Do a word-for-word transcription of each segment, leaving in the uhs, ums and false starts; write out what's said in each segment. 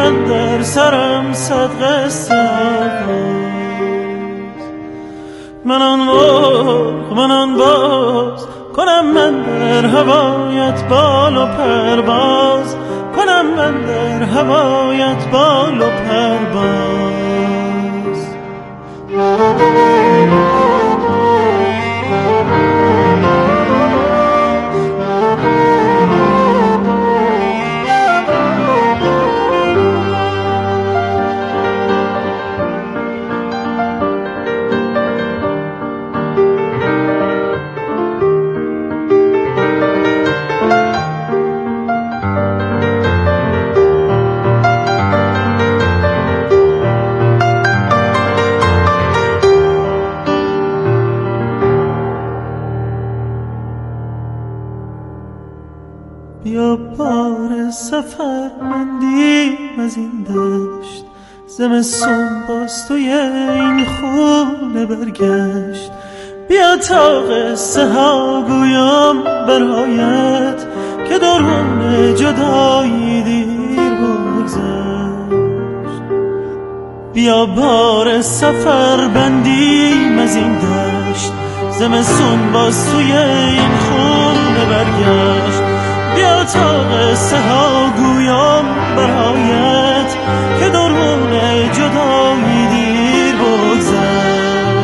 من در سرم صد قصه آغاز. من آن مرغ من آن باز کنم من در هوایت بال و پرواز، کنم من در هوایت بال و پرواز. بیا بار سفر مندیم از این دشت، زمستون باز توی این خونه برگشت. بیا تا قصه ها گویم برایت که درون جدایی دیر بگذشت. بیا بار سفر بندیم از این دشت، زمستون باز توی این خونه برگشت. بیا تا قصه ها گویم برایت که درون جدایی دیر بگذشت.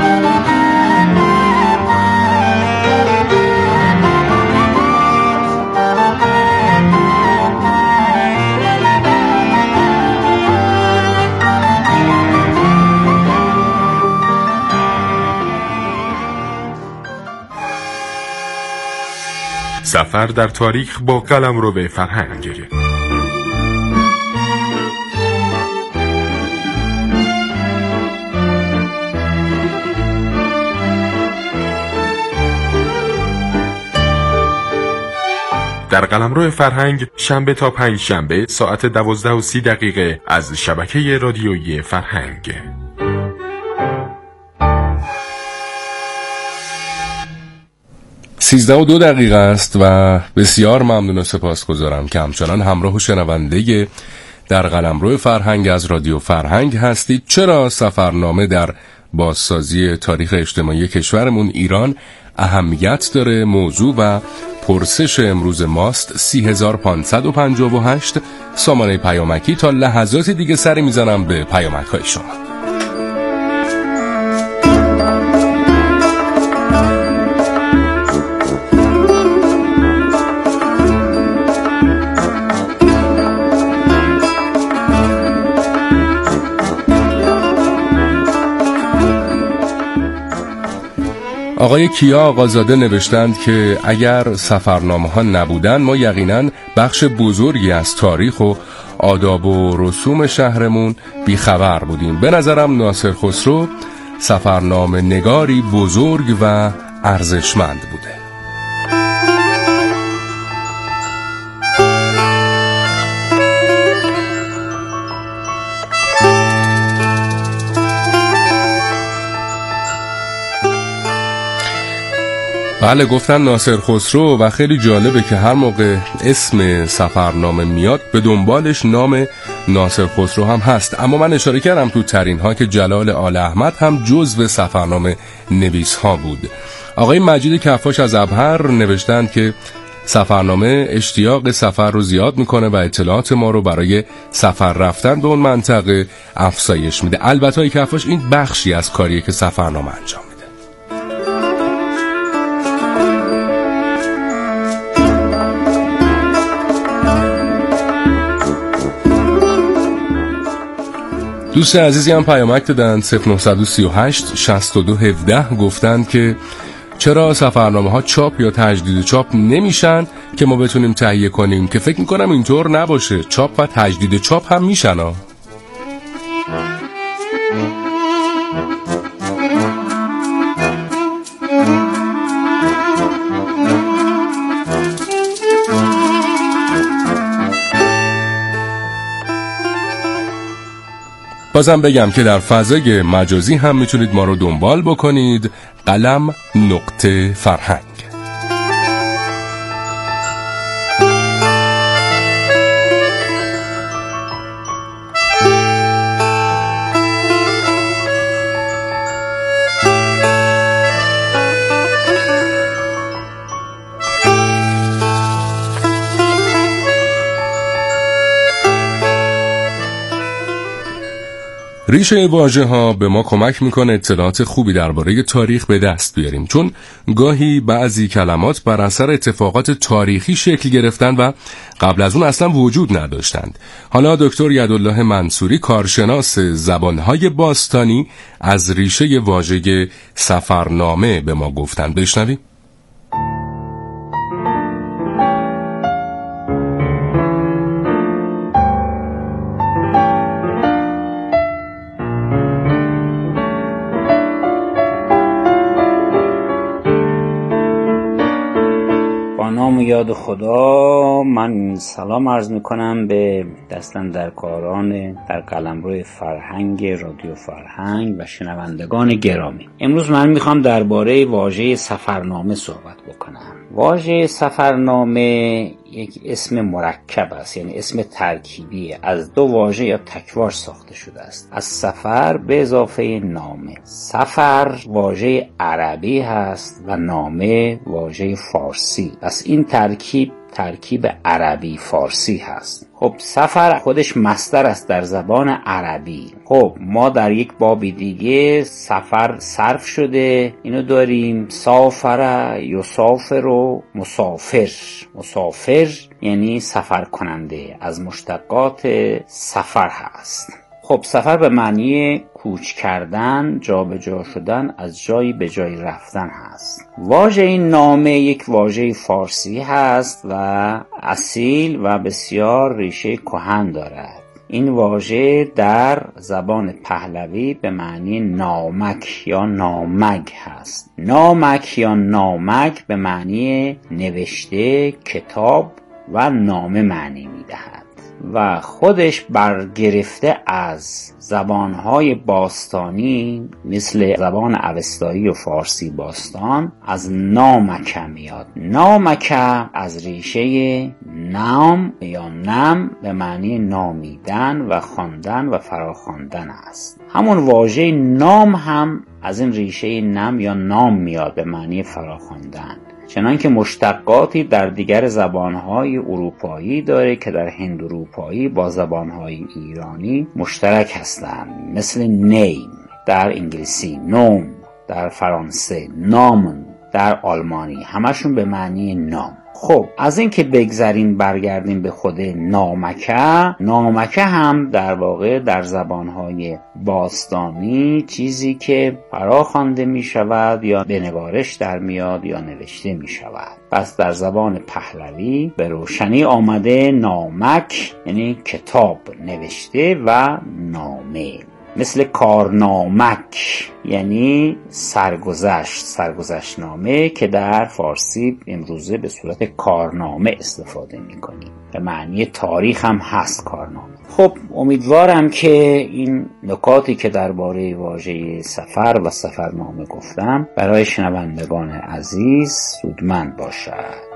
سفر در تاریخ با قلمرو به فرهنگ. در قلمرو فرهنگ شنبه تا پنج شنبه ساعت دوازده و سی دقیقه از شبکه رادیویی فرهنگ. سیزده و دو دقیقه است و بسیار ممنون و سپاسگزارم که همچنان همراه و شنونده در قلمرو فرهنگ از رادیو فرهنگ هستید. چرا سفرنامه در بازسازی تاریخ اجتماعی کشورمون ایران اهمیت داره؟ موضوع و پرسش امروز ماست. سی هزار پانصد و پنجاه و هشت سامانه پیامکی. تا لحظات دیگه سری میزنم به پیامک های شما. آقای کیا آقازاده نوشتند که اگر سفرنامه ها نبودن ما یقینا بخش بزرگی از تاریخ و آداب و رسوم شهرمون بیخبر بودیم. به نظرم ناصر خسرو سفرنامه نگاری بزرگ و ارزشمند بوده. بله گفتن ناصر خسرو و خیلی جالبه که هر موقع اسم سفرنامه میاد به دنبالش نام ناصر خسرو هم هست. اما من اشاره کردم تو ترین ها که جلال آل احمد هم جزو سفرنامه نویس ها بود. آقای مجید کفاش از ابهر نوشتند که سفرنامه اشتیاق سفر رو زیاد میکنه و اطلاعات ما رو برای سفر رفتن به اون منطقه افزایش میده. البته آقای کفاش این بخشی از کاریه که سفرنامه انجام میده. دوست عزیزی هم پیامک دادن صفر نه سه هشت شصت و دو هفده گفتند که چرا سفرنامه ها چاپ یا تجدید چاپ نمیشن که ما بتونیم تهیه کنیم، که فکر میکنم اینطور نباشه. چاپ و تجدید چاپ هم میشن ها. بازم بگم که در فضای مجازی هم میتونید ما رو دنبال بکنید. قلم نقطه فرهنگ. ریشه واژه ها به ما کمک میکنه اطلاعات خوبی درباره تاریخ به دست بیاریم، چون گاهی بعضی کلمات بر اثر اتفاقات تاریخی شکل گرفتن و قبل از اون اصلا وجود نداشتند. حالا دکتر یدالله منصوری، کارشناس زبانهای باستانی، از ریشه واژه سفرنامه به ما گفتند. بشنویم. یاد خدا، من سلام عرض میکنم به دستاندرکاران در قلمرو فرهنگ رادیو فرهنگ و شنوندگان گرامی. امروز من میخوام درباره واژه سفرنامه صحبت بکنم. واژه سفرنامه یک اسم مرکب است، یعنی اسم ترکیبی از دو واژه یا تکوار ساخته شده است، از سفر به اضافه نامه. سفر واژه عربی هست و نامه واژه فارسی. پس این ترکیب ترکیب عربی فارسی هست. خب سفر خودش مصدر است در زبان عربی. خب ما در یک بابی دیگه سفر صرف شده، اینو داریم سافر یسافر و مسافر. مسافر یعنی سفر کننده، از مشتقات سفر هست. خب سفر به معنی کوچ کردن، جا به جا شدن، از جایی به جایی رفتن هست. واژه نامه یک واژه فارسی هست و اصیل و بسیار ریشه کهن دارد. این واژه در زبان پهلوی به معنی نامک یا نامگ هست. نامک یا نامگ به معنی نوشته، کتاب و نامه معنی می‌دهد و خودش برگرفته از زبانهای باستانی مثل زبان اوستایی و فارسی باستان از نامک میاد. نامک از ریشه نام یا نم به معنی نامیدن و خواندن و فراخواندن است. همون واژه نام هم از این ریشه نم یا نام میاد به معنی فراخواندن، چنانکه مشتقاتی در دیگر زبانهای اروپایی داره که در هند اروپایی با زبانهای ایرانی مشترک هستند، مثل نیم در انگلیسی، نوم در فرانسه، نامن در آلمانی، همشون به معنی نام. خب از این که بگذریم برگردیم به خود نامکه. نامکه هم در واقع در زبانهای باستانی چیزی که فراخوانده می شود یا به نگارش در میاد یا نوشته می شود. پس در زبان پهلوی به روشنی آمده نامک یعنی کتاب نوشته و نامه، مثل کارنامک یعنی سرگذشت، سرگذشتنامه که در فارسی امروزه به صورت کارنامه استفاده می‌کنیم. به معنی تاریخ هم هست کارنامه. خب امیدوارم که این نکاتی که درباره واژه سفر و سفرنامه گفتم برای شنوندگان عزیز سودمند باشد.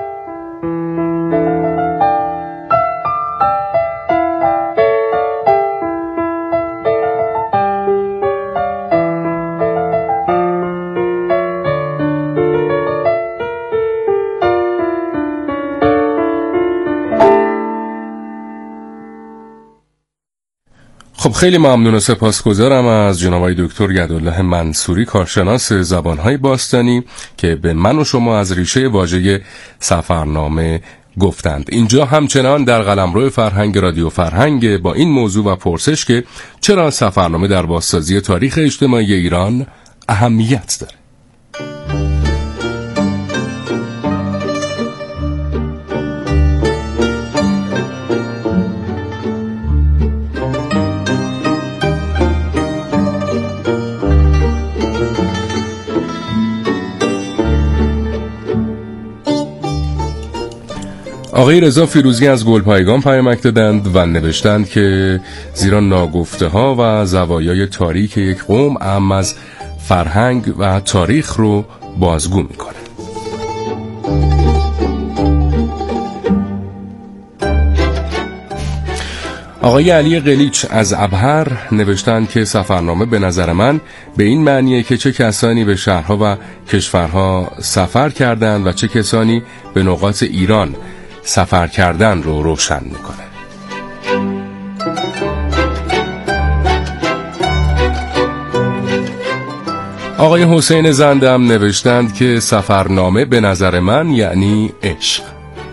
خب خیلی ممنون و سپاسگزارم از جناب آقای دکتر یدالله منصوری، کارشناس زبانهای باستانی، که به من و شما از ریشه واژه سفرنامه گفتند. اینجا همچنان در قلمرو فرهنگ رادیو فرهنگ با این موضوع و پرسش که چرا سفرنامه در بازسازی تاریخ اجتماعی ایران اهمیت داره. آقای رضا فیروزی از گلپایگان پیامک دادند و نوشتند که زیرا ناگفته ها و زوایای تاریک یک قوم اهم از فرهنگ و تاریخ رو بازگو میکنه. آقای علی قلیچ از ابهر نوشتند که سفرنامه به نظر من به این معنیه که چه کسانی به شهرها و کشورها سفر کردند و چه کسانی به نقاط ایران سفر کردن رو روشن میکنه. آقای حسین زندم نوشتند که سفرنامه به نظر من یعنی عشق.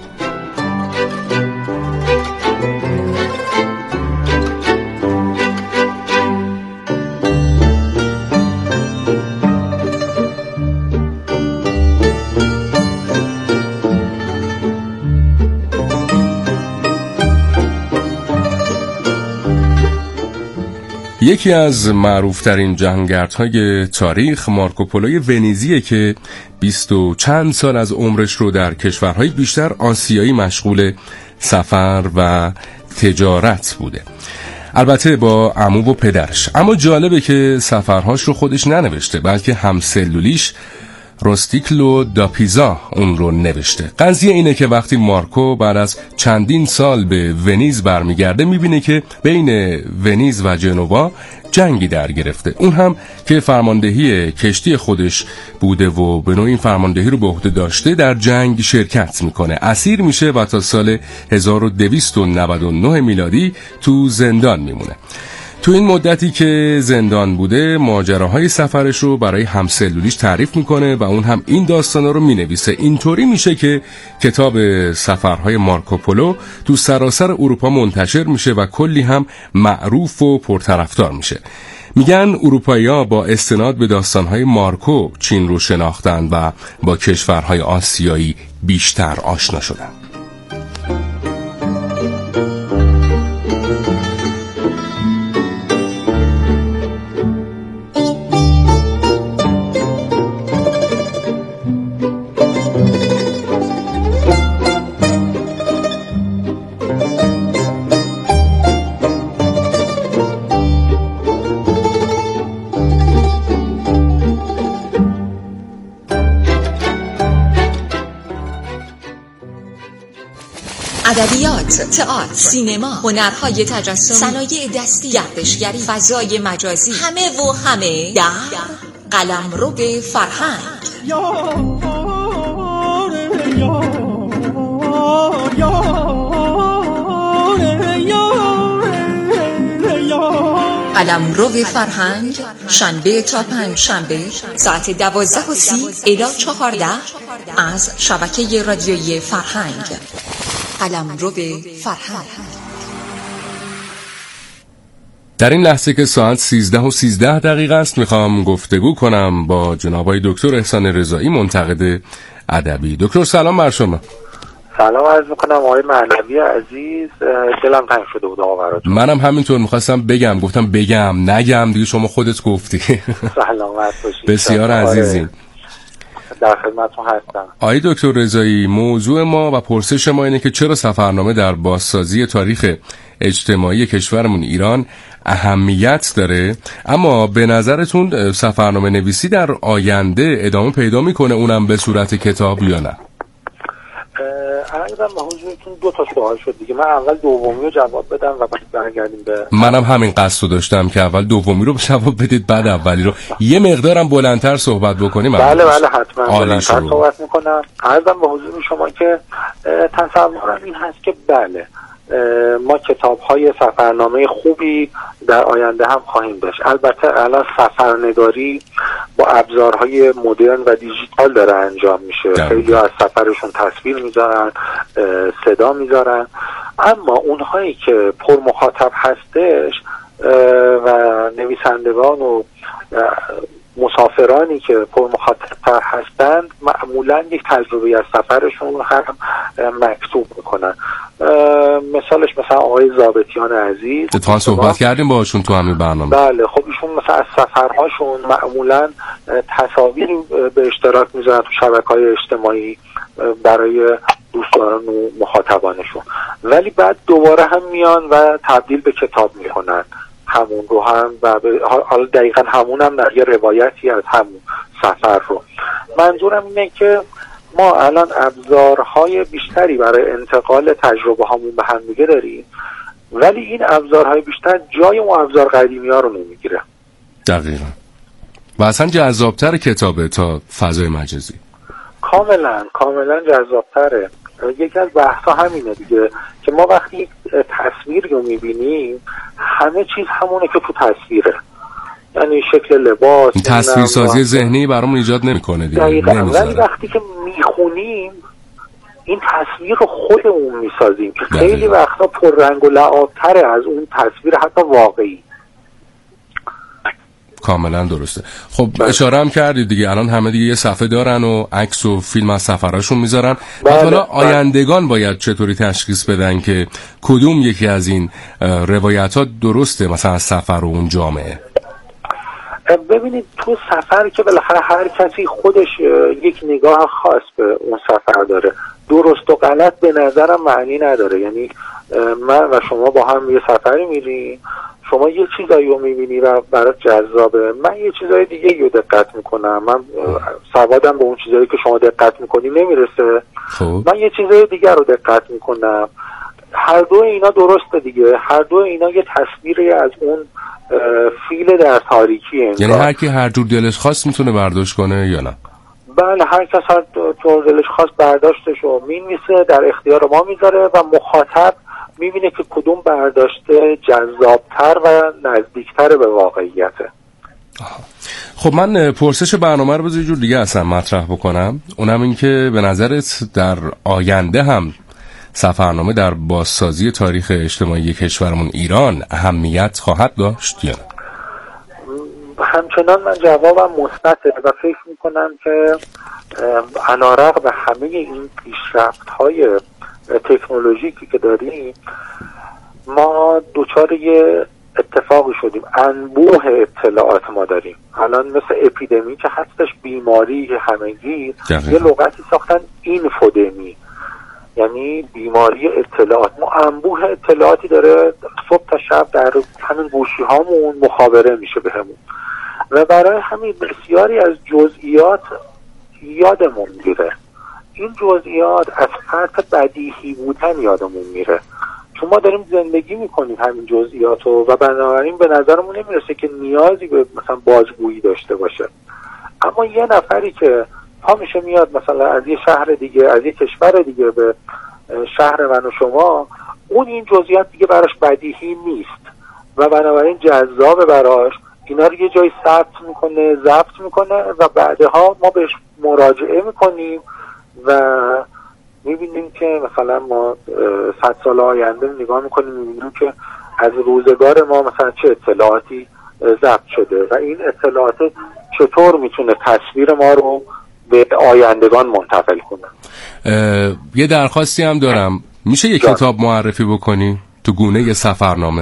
یکی از معروفترین جهانگردهای تاریخ مارکوپولوی ونیزیه که بیست و چند سال از عمرش رو در کشورهای بیشتر آسیایی مشغول سفر و تجارت بوده، البته با عمو و پدرش. اما جالبه که سفرهاش رو خودش ننوشته، بلکه همسلولیش روستیکلو دا پیزا اون رو نوشته. قضیه اینه که وقتی مارکو بعد از چندین سال به ونیز برمیگرده میبینه که بین ونیز و جنوا جنگی در گرفته، اون هم که فرماندهی کشتی خودش بوده و به نوعی این فرماندهی رو به عهده داشته در جنگ شرکت میکنه، اسیر میشه و تا سال هزار و دویست و نود و نه میلادی تو زندان میمونه. تو این مدتی که زندان بوده ماجراهای سفرش رو برای همسلولیش تعریف میکنه و اون هم این داستانا رو مینویسه. اینطوری میشه که کتاب سفرهای مارکوپولو تو سراسر اروپا منتشر میشه و کلی هم معروف و پرطرفدار میشه. میگن اروپایی‌ها با استناد به داستانهای مارکو چین رو شناختن و با کشورهای آسیایی بیشتر آشنا شدن. ادبیات، تئاتر، سینما، هنرهای تجسمی، صنایع دستی، گردشگری، فضای مجازی، همه و همه در قلمرو فرهنگ. قلمرو فرهنگ، شنبه تا پنج شنبه ساعت دوازده و سی الی چهارده از شبکه رادیویی فرهنگ. قلمرو فرهنگ. در این لحظه که ساعت سیزده و سیزده دقیقه است میخوام گفتگو کنم با جناب آقای دکتر احسان رضایی، منتقد ادبی. دکتر سلام بر شما. سلام عرض میکنم آقای معنوی عزیز، دلم تنگ شده بود آقا براتون. منم همینطور میخواستم بگم، گفتم بگم نگم دیگه، شما خودت گفتی. سلامت باشید. بسیار عزیزین، در خدمتتون هستم. آقای دکتر رضایی، موضوع ما و پرسش ما اینه که چرا سفرنامه در بازسازی تاریخ اجتماعی کشورمون ایران اهمیت داره، اما به نظرتون سفرنامه نویسی در آینده ادامه پیدا میکنه، اونم به صورت کتاب یا نه؟ الان حضورتون دو تا سوال شد دیگه، من اول دومی رو جواب بدم و بعد برگردیم به. منم همین قصد رو داشتم که اول دومی رو جواب بدید بعد اولی رو. یه مقدارم بلندتر صحبت بکنیم. بله بله حتما بلندتر صحبت میکنم. عرضم به حضور شما که تصورم این هست که بله ما کتاب‌های سفرنامه خوبی در آینده هم خواهیم داشت. البته الان سفرنگاری با ابزارهای مدرن و دیجیتال داره انجام میشه. خیلی از سفرشون تصویر میذارن، صدا میذارن، اما اونهایی که پر مخاطب هستش و نویسندگان و مسافرانی که پر مخاطب هستند معمولا یک تجربه از سفرشون هم مکتوب میکنن. مثالش مثلا آقای ضابطیان عزیز، اتفاقا صحبت کردیم باشون تو همین برنامه. بله خب ایشون مثلا از سفرهاشون معمولا تصاویر به اشتراک میذارن تو شبکه‌های اجتماعی برای دوستداران و مخاطبانشون، ولی بعد دوباره هم میان و تبدیل به کتاب میکنن همون رو هم و حالا دقیقا همون هم یه روایتی از همون سفر رو. منظورم اینه که ما الان ابزارهای بیشتری برای انتقال تجربه همون به هم دیگه داریم، ولی این ابزارهای بیشتر جای اون ابزار قدیمی ها رو نمیگیره. دقیقا. و اصلا جذابتر کتابه تا فضای مجازی. کاملا کاملا جذابتره. یکی از بحثا همینه دیگه که ما وقتی تصویر رو میبینیم همه چیز همونه که تو تصویره، یعنی شکل لباس، تصویرسازی ذهنی برامون ایجاد نمیکنه دیگه. دقیقاً. ولی وقتی که میخونیم این تصویر رو خودمون میسازیم که خیلی وقتا پررنگ و لعاب‌تره از اون تصویر حتی واقعی. کاملا درسته. خب اشاره هم کردی دیگه، الان همه دیگه یه صفحه دارن و عکس و فیلم از سفراشون میذارن. حالا آیندگان باید چطوری تشخیص بدن که کدوم یکی از این روایت‌ها درسته، مثلا از سفر و اون جامعه؟ ببینید تو سفر که بالاخره هر کسی خودش یک نگاه خاص به اون سفر داره، درست و غلط به نظرم معنی نداره. یعنی من و شما با هم یه سفری میریم، شما یه چیزایی رو میبینی و برات جذابه، من یه چیزای دیگه رو دقت میکنم، من سوادم به اون چیزایی که شما دقت میکنی نمیرسه، خوب. من یه چیزای دیگه رو دقت میکنم. هر دو اینا درسته دیگه، هر دو اینا یه تصویری از اون فیل در تاریکی. یعنی هر کی هر جور دلش خواست میتونه برداشت کنه یا نه؟ بله، هر کس هر جور دلش خواست برداشتش رو مینویسه، در اختیار ما میذاره و مخاطب میبینه که کدوم برداشته جذابتر و نزدیکتر به واقعیته. خب من پرسش برنامه رو بذار یه جور دیگه اصلا مطرح بکنم، اونم این که به نظرت در آینده هم سفرنامه در بازسازی تاریخ اجتماعی کشورمون ایران اهمیت خواهد داشت یا نه؟ همچنان من جوابم مثبته و فکر میکنم که علیرغم همه این پیشرفت‌های تکنولوژیکی که داریم، ما دوچار یه اتفاقی شدیم، انبوه اطلاعات ما داریم. الان مثل اپیدمی که هستش، بیماری همگیر، یه لغتی ساختن اینفودمی، یعنی بیماری اطلاعات. ما انبوه اطلاعاتی داره، صبح تا شب در همین گوشی هامون مخابره میشه بهمون و برای همین بسیاری از جزئیات یادمون میره. این جزئیات از فرط بدیهی بودن یادمون میره، چون ما داریم زندگی میکنیم همین جزئیاتو و بنابراین به نظرمون نمیرسه که نیازی به مثلا بازگویی داشته باشه. اما یه نفری که پا میشه میاد مثلا از یه شهر دیگه، از یه کشور دیگه به شهر من و شما، اون این جزئیات دیگه براش بدیهی نیست و بنابراین جذابه براش، اینا رو یه جایی ثبت میکنه، ضبط میکنه و بعدها ما بهش مراجعه میکنیم و میبینیم که مثلا ما صد سال آینده نگاه میکنیم میبینیم که از روزگار ما مثلا چه اطلاعاتی ضبط شده و این اطلاعات چطور میتونه تصویر ما رو به آیندگان منتقل کنه. یه درخواستی هم دارم، میشه یه کتاب معرفی بکنی تو گونه یه سفرنامه؟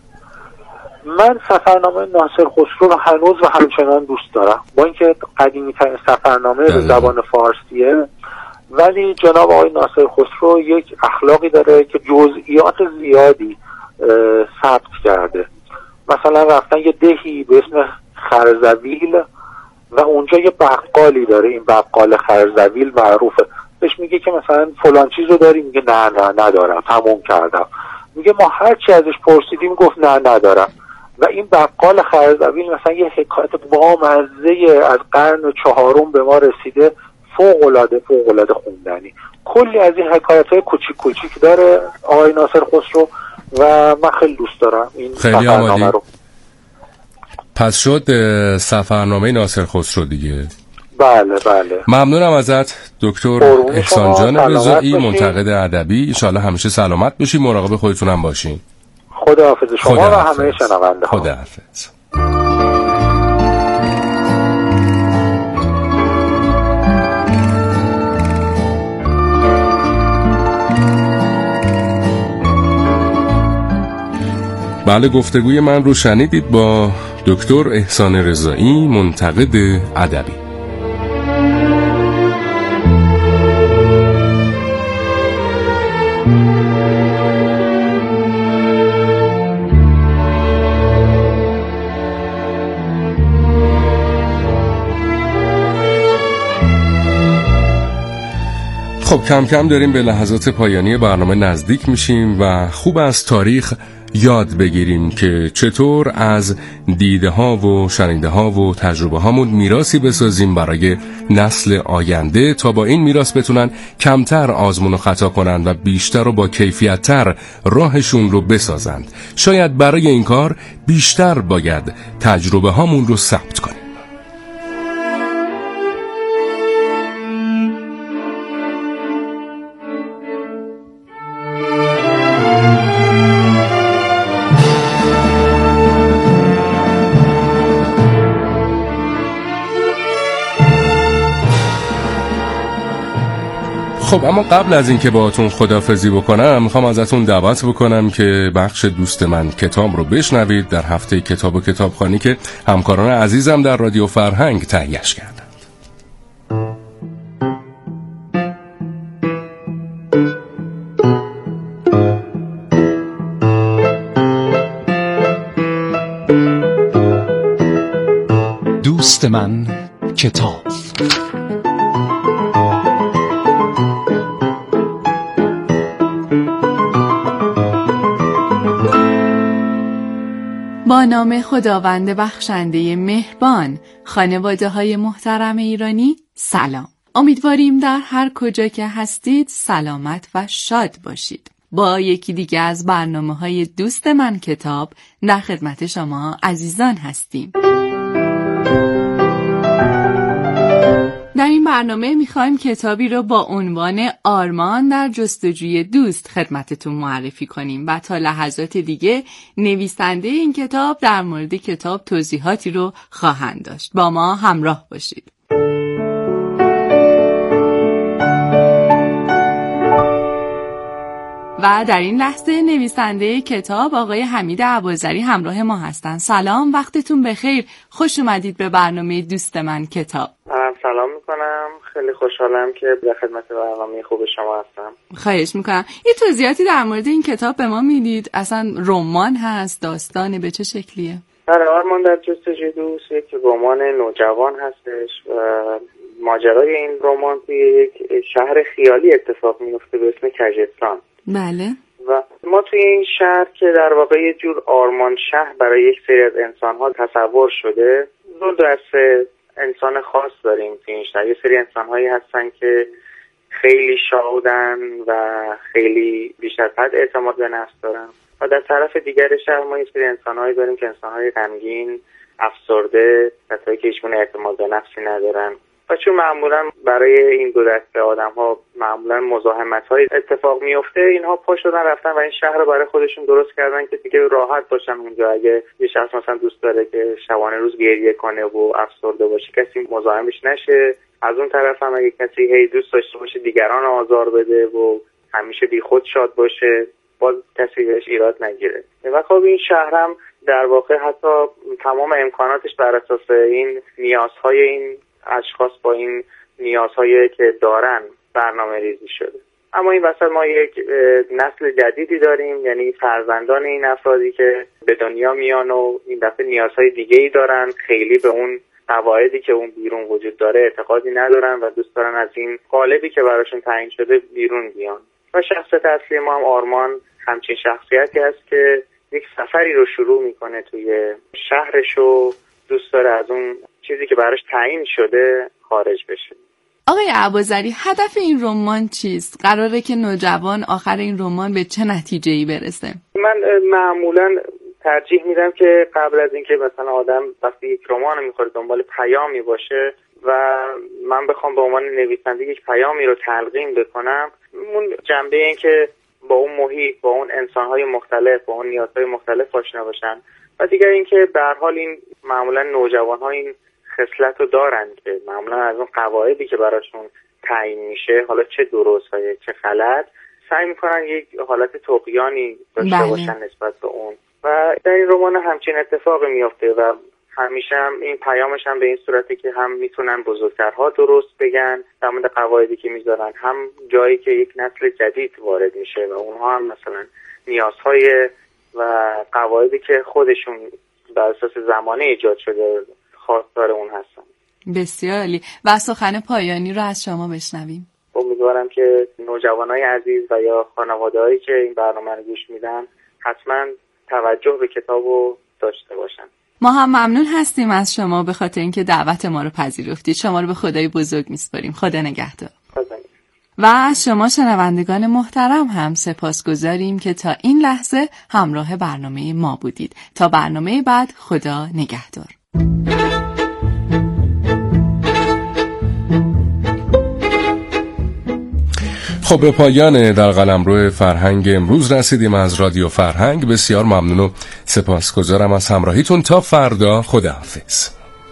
من سفرنامه ناصر خسرو رو هنوز و همچنان دوست دارم، با اینکه قدیمی ترین سفرنامه به زبان فارسیه، ولی جناب آقای ناصر خسرو یک اخلاقی داره که جزئیات زیادی ثبت کرده. مثلا رفتن یه دهی به اسم خرزویل و اونجا یه بقالی داره، این بقال خرزویل معروفه، بهش میگه که مثلا فلان چیز رو داری، میگه نه نه ندارم، تموم کردم. میگه ما هر چی ازش پرسیدیم گفت نه ندارم. و این بقال خرزویل مثلا یه حکایت بامزه از قرن چهارم به ما رسیده، فوق العاده فوق العاده خوندنی. کلی از این حکایت‌های کوچیک کوچیک داره آقای ناصر خسرو و من خیلی دوست دارم این سفرنامه رو. پس شد سفرنامه ناصر خسرو دیگه. بله بله. ممنونم ازت دکتر احسان جان رضایی، منتقد ادبی. ان شاءالله همیشه سلامت باشی، مراقب خودتونم باشین. خداحافظ شما خدا و همه شنونده ها. خداحافظ. بله، گفتگوی من رو شنیدید با دکتر احسان رضایی، منتقد ادبی. خب کم کم داریم به لحظات پایانی برنامه نزدیک میشیم و خوب از تاریخ یاد بگیریم که چطور از دیده ها و شنیده ها و تجربه هامون میراثی بسازیم برای نسل آینده تا با این میراث بتونن کمتر آزمون و خطا کنن و بیشتر و با کیفیت تر راهشون رو بسازند. شاید برای این کار بیشتر باید تجربه هامون رو ثبت کنیم. خب اما قبل از اینکه باهاتون خداحافظی بکنم میخوام ازتون دعوت بکنم که بخش دوست من کتاب رو بشنوید در هفته کتاب و کتابخوانی که همکاران عزیزم در رادیو فرهنگ تهیه‌اش کردند. دوست من کتاب. با نام خداوند بخشنده مهربان، خانواده های محترم ایرانی، سلام. امیدواریم در هر کجا که هستید سلامت و شاد باشید. با یکی دیگه از برنامه های دوست من کتاب در خدمت شما عزیزان هستیم. در این برنامه میخوایم کتابی رو با عنوان آرمان در جستجوی دوست خدمتتون معرفی کنیم و تا لحظات دیگه نویسنده این کتاب در مورد کتاب توضیحاتی رو خواهند داشت. با ما همراه باشید. و در این لحظه نویسنده کتاب آقای حمید ابوذری همراه ما هستن. سلام، وقتتون بخیر. خوش اومدید به برنامه دوست من کتاب. سلام میکنم، خیلی خوشحالم که در خدمت برنامه خوب شما هستم. خواهش میکنم. یه توضیحاتی در مورد این کتاب به ما میدید؟ اصلا رمان هست، داستانه، به چه شکلیه؟ بله، آرمان در جستجوی دوست یک رمان نوجوان هستش و ماجرای این رمان توی یک شهر خیالی اتفاق میفته به اسم کژستان. بله. و ما توی این شهر که در واقع یه جور آرمان شهر برای یک سری از انسان‌ها تصور شده، دو دسته انسان خاص داریم توی این شهر. یه سری انسان‌هایی هستن که خیلی شادن و خیلی بیش از حد اعتماد به نفس دارن و در طرف دیگر شهر ما یه سری انسان‌هایی داریم که انسان‌های غمگین، افسرده، کسایی که هیچگونه اعتماد به نفسی ندارن. و چون معمولا برای این دو دسته آدم‌ها معمولا مزاحمت‌های اتفاق میفته، اینها پا شدن رفتن و این شهر رو برای خودشون درست کردن که دیگه راحت باشن اونجا. اگه یه شخص مثلا دوست داره که شبانه روز گریه کنه و افسرده باشه، کسی مزاحمش نشه. از اون طرف هم اگه کسی هی دوست داشته باشه دیگران آزار بده و همیشه بیخود شاد باشه، باز کسی بهش ایراد نگیره. و خب این شهر هم در واقع حتی تمام امکاناتش بر اساس این نیازهای این اشخاص با این نیازهایی که دارن برنامه ریزی شده. اما این وسط ما یک نسل جدیدی داریم، یعنی فرزندان این افرادی که به دنیا میان و این دفعه نیازهای دیگه‌ای دارن، خیلی به اون قواعدی که اون بیرون وجود داره اعتقادی ندارن و دوست دارن از این قالبی که براشون تعیین شده بیرون بیان. و شخصیت اصلی ما هم آرمان همچین شخصیتی هست که یک سفری رو شروع میکنه توی شهرش و دوست داره از اون چیزی که براش تعیین شده خارج بشه. آقای ابوذری، هدف این رمان چیست؟ قراره که نوجوان آخر این رمان به چه نتیجه‌ای برسه؟ من معمولاً ترجیح میدم که قبل از اینکه مثلا آدم وقتی یک رمان میخوره دنبال پیامی باشه و من بخوام به عنوان نویسنده یک پیامی رو تلقین بکنم، اون جنبه این که با اون محیط، با اون انسان‌های مختلف، با اون نیازهای مختلف آشنا باشن و دیگر اینکه به هر حال این معمولا نوجوان‌ها این خصلت رو دارن که معمولا از اون قواعدی که براشون تعیین میشه، حالا چه درست و چه غلط، سعی میکنن یک حالت طغیانی داشته بله. باشن نسبت به اون. و در این رمان همچین اتفاقی میفته و همیشه هم این پیامش هم به این صورته که هم میتونن بزرگترها درست بگن در مورد قواعدی که میذارن، هم جایی که یک نسل جدید وارد میشه و اونها هم مثلا نیازهای و قواعدی که خودشون بر اساس زمانه ایجاد شده خواستار اون هستن. بسیار عالی. و سخن پایانی رو از شما بشنویم. امیدوارم که نوجوانای عزیز و یا خانواده‌هایی که این برنامه رو گوش میدن حتما توجه به کتابو داشته باشن. ما هم ممنون هستیم از شما به خاطر اینکه دعوت ما رو پذیرفتید. شما رو به خدای بزرگ میسپاریم. خدا نگهدار. خدا. و از شما شنوندگان محترم هم سپاسگزاریم که تا این لحظه همراه برنامه ما بودید. تا برنامه بعد، خدا نگهدار. خب به پایان در قلمرو فرهنگ امروز رسیدیم از رادیو فرهنگ. بسیار ممنون و سپاسگزارم از همراهیتون. تا فردا، خداحافظ.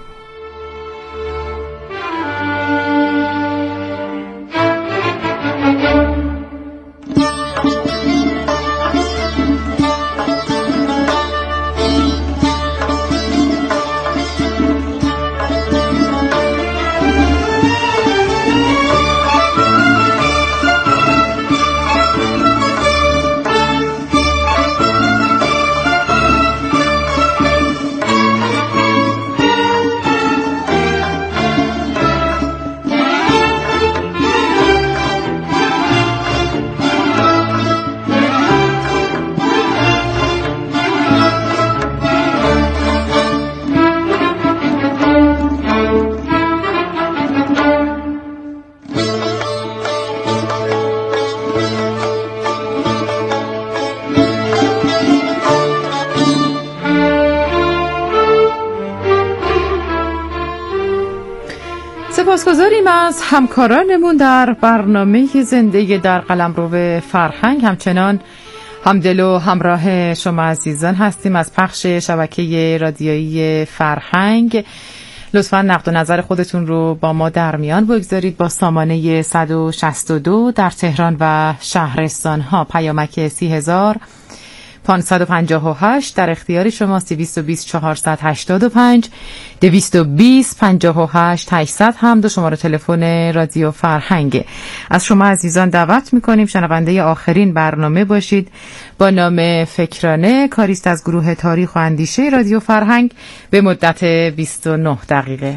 سپاسگزاریم از همکارانمون در برنامه زندگی در قلمرو فرهنگ. همچنان همدل و همراه شما عزیزان هستیم از پخش شبکه رادیویی فرهنگ. لطفاً نقد و نظر خودتون رو با ما در میان بگذارید با سامانه صد و شصت و دو در تهران و شهرستان ها. پیامک سی هزار پانصد و پنجاه و هشت در اختیار شماست. دویست و بیست چهارصد و هشتاد و پنج دویست و بیست پنجاه و هشت هشتصد هم دو شماره تلفن رادیو فرهنگ. از شما عزیزان دعوت میکنیم شنونده آخرین برنامه باشید با نام فکرانه، کاریست از گروه تاریخ و اندیشه رادیو فرهنگ به مدت بیست و نه دقیقه.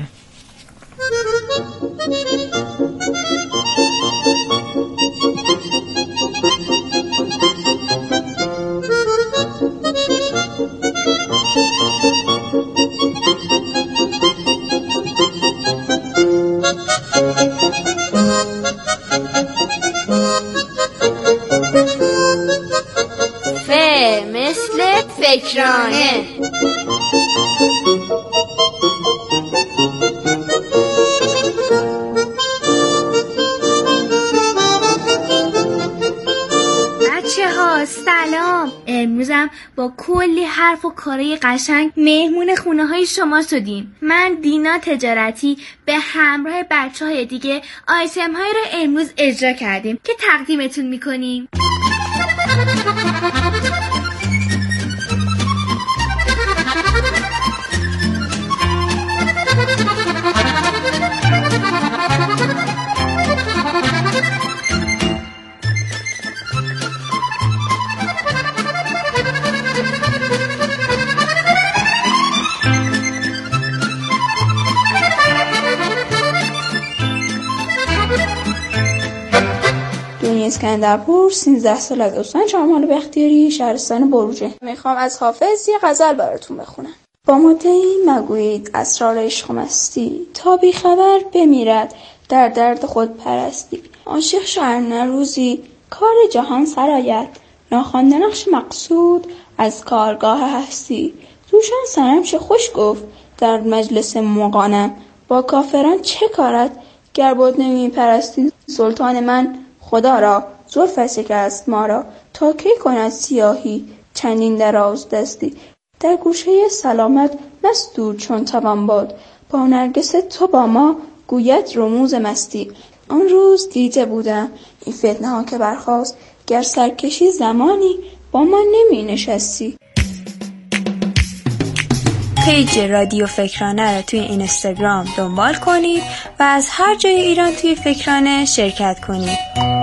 ف مثل فکرانه. سلام. امروزم با کلی حرف و کارهای قشنگ مهمون خونه های شما شدیم. من دینا تجارتی به همراه بچه های دیگه آیتم های رو امروز اجرا کردیم که تقدیمتون میکنیم. اسکندرپور، سیزده سال از استان چهارمحال بختیاری، شهرستان بروجه. میخوام از حافظ یه غزل براتون بخونم. با مدعی مگویید اسرار عشق مستی، تا بی خبر بمیرد در درد خود پرستی. عاشق شعر روزی کار جهان سرآید، ناخوانده نقش مقصود از کارگاه هستی. دوشان سرم چه خوش گفت در مجلس مغانم، با کافران چه کارد گر بود نمی پرستی. سلطان من خدا را زلفش است ما را، تا کی کند سیاهی چندین دراز دستی. در گوشه سلامت مسدود چون توان باد، با نرگس تو با ما گوید رموز مستی. آن روز دیده بودم این فتنه ها که برخاست، گر سرکشی زمانی با ما نمی نشستی. پیج رادیو فکرانه رو توی اینستاگرام دنبال کنید و از هر جای ایران توی فکرانه شرکت کنید.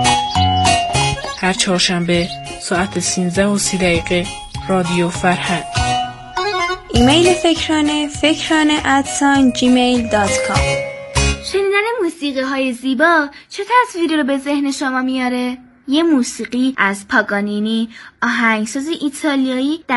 هر چهارشنبه ساعت سیزده و سی دقیقه رادیو فرهنگ. ایمیل فکرانه فکرانه ات جیمیل دات کام. شنیدن موسیقی های زیبا چه تصویری رو به ذهن شما میاره؟ یه موسیقی از پاگانینی، آهنگساز ایتالیایی در